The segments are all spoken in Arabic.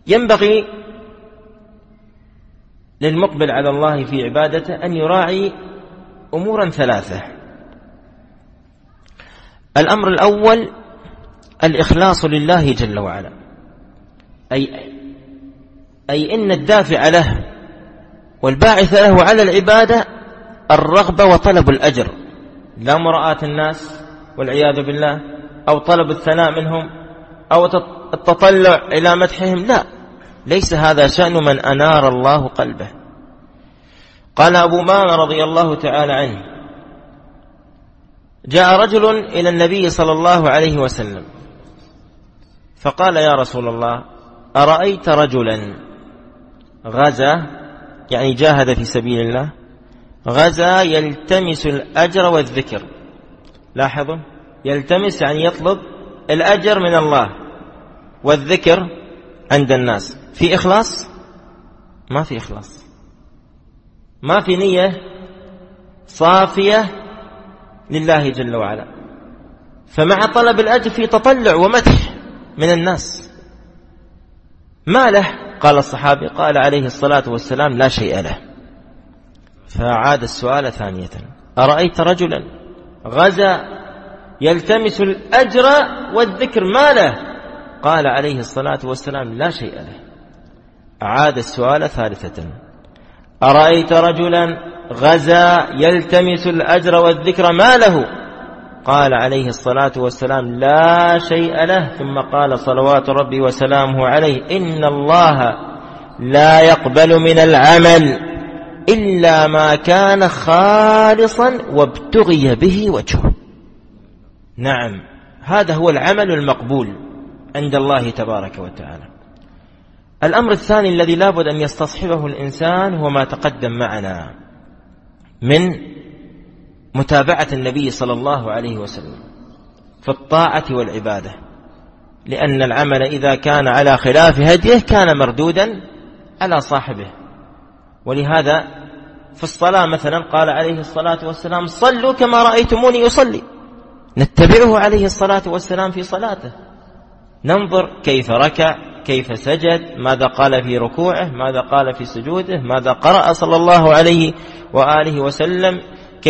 ينبغي للمقبل على الله في عبادته أن يراعي أمورا ثلاثة. الأمر الأول الإخلاص لله جل وعلا، أي إن الدافع له والباعث له على العبادة الرغبة وطلب الأجر، لا مراءة الناس والعياذ بالله، أو طلب الثناء منهم، أو التطلع إلى مدحهم، لا، ليس هذا شأن من أنار الله قلبه. قال أبو أمامة رضي الله تعالى عنه: جاء رجل إلى النبي صلى الله عليه وسلم فقال: يا رسول الله، أرأيت رجلا غزا، يعني جاهد في سبيل الله، غزا يلتمس الأجر والذكر. لاحظوا، يلتمس يعني يطلب الأجر من الله والذكر عند الناس. في إخلاص؟ ما في إخلاص، ما في نية صافية لله جل وعلا. فمع طلب الأجر في تطلع ومدح من الناس. ما له؟ قال الصحابي، قال عليه الصلاة والسلام: لا شيء له. فعاد السؤال ثانية: أرأيت رجلا غزا يلتمس الأجر والذكر، ما له؟ قال عليه الصلاة والسلام: لا شيء له. أعاد السؤال ثالثة: أرأيت رجلا غزا يلتمس الأجر والذكر، ما له؟ قال عليه الصلاة والسلام: لا شيء له. ثم قال صلوات ربي وسلامه عليه: إن الله لا يقبل من العمل إلا ما كان خالصا وابتغي به وجهه. نعم، هذا هو العمل المقبول عند الله تبارك وتعالى. الأمر الثاني الذي لابد أن يستصحبه الإنسان هو ما تقدم معنا من متابعة النبي صلى الله عليه وسلم في الطاعة والعبادة، لأن العمل إذا كان على خلاف هديه كان مردودا على صاحبه. ولهذا في الصلاة مثلا قال عليه الصلاة والسلام: صلوا كما رأيتموني يصلي. نتبعه عليه الصلاة والسلام في صلاته، ننظر كيف ركع، كيف سجد، ماذا قال في ركوعه، ماذا قال في سجوده، ماذا قرأ صلى الله عليه وآله وسلم،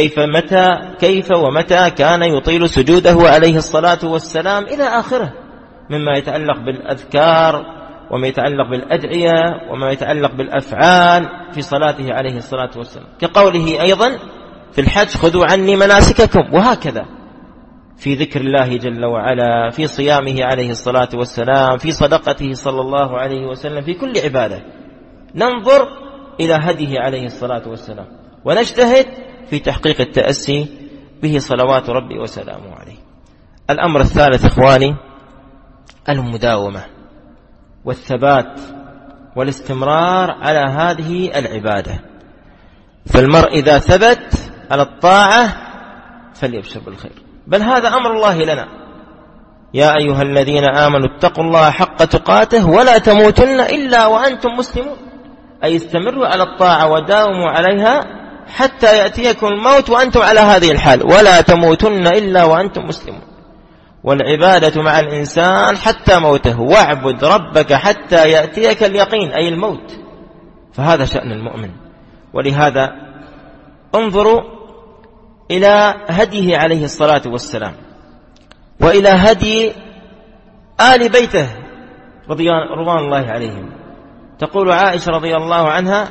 كيف ومتى كان يطيل سجوده عليه الصلاة والسلام، إلى آخره، مما يتعلق بالأذكار وما يتعلق بالأدعية وما يتعلق بالأفعال في صلاته عليه الصلاة والسلام. كقوله أيضا في الحج: خذوا عني مناسككم. وهكذا في ذكر الله جل وعلا، في صيامه عليه الصلاة والسلام، في صدقته صلى الله عليه وسلم، في كل عبادة ننظر إلى هديه عليه الصلاة والسلام، ونجتهد في تحقيق التأسي به صلوات ربي وسلامه عليه. الأمر الثالث إخواني المداومة والثبات والاستمرار على هذه العبادة. فالمرء إذا ثبت على الطاعة فليبشر بالخير، بل هذا أمر الله لنا: يا أيها الذين آمنوا اتقوا الله حق تقاته ولا تموتن إلا وأنتم مسلمون. أي استمروا على الطاعة وداوموا عليها حتى يأتيكم الموت وأنتم على هذه الحال، ولا تموتن إلا وأنتم مسلمون. والعبادة مع الإنسان حتى موته، واعبد ربك حتى يأتيك اليقين، أي الموت. فهذا شأن المؤمن. ولهذا انظروا إلى هديه عليه الصلاة والسلام وإلى هدي آل بيته رضوان الله عليهم. تقول عائشة رضي الله عنها: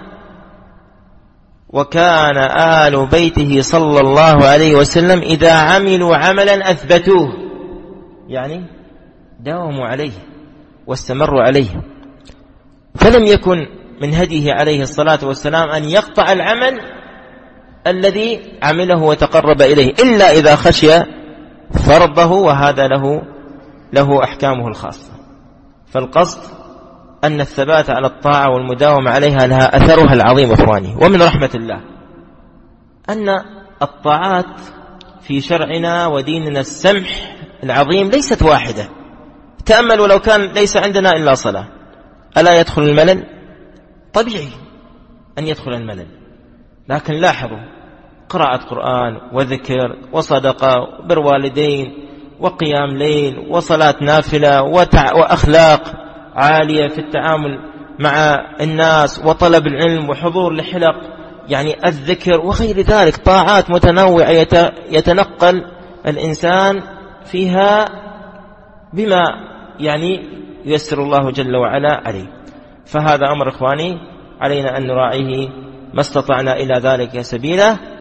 وكان آل بيته صلى الله عليه وسلم إذا عملوا عملا أثبتوه، يعني داوموا عليه واستمروا عليه. فلم يكن من هديه عليه الصلاة والسلام أن يقطع العمل الذي عمله وتقرب إليه إلا إذا خشي فرضه، وهذا له أحكامه الخاصة. فالقصد أن الثبات على الطاعة والمداومة عليها لها أثرها العظيم إخواني. ومن رحمة الله أن الطاعات في شرعنا وديننا السمح العظيم ليست واحدة. تأملوا لو كان ليس عندنا إلا صلاة، ألا يدخل الملل؟ طبيعي أن يدخل الملل، لكن لاحظوا: قراءة قرآن وذكر وصدقة وبر والدين وقيام ليل وصلاة نافلة وأخلاق عالية في التعامل مع الناس وطلب العلم وحضور لحلق يعني الذكر وغير ذلك، طاعات متنوعة يتنقل الإنسان فيها بما يعني ييسر الله جل وعلا عليه. فهذا أمر إخواني علينا أن نراعيه ما استطعنا إلى ذلك سبيلا.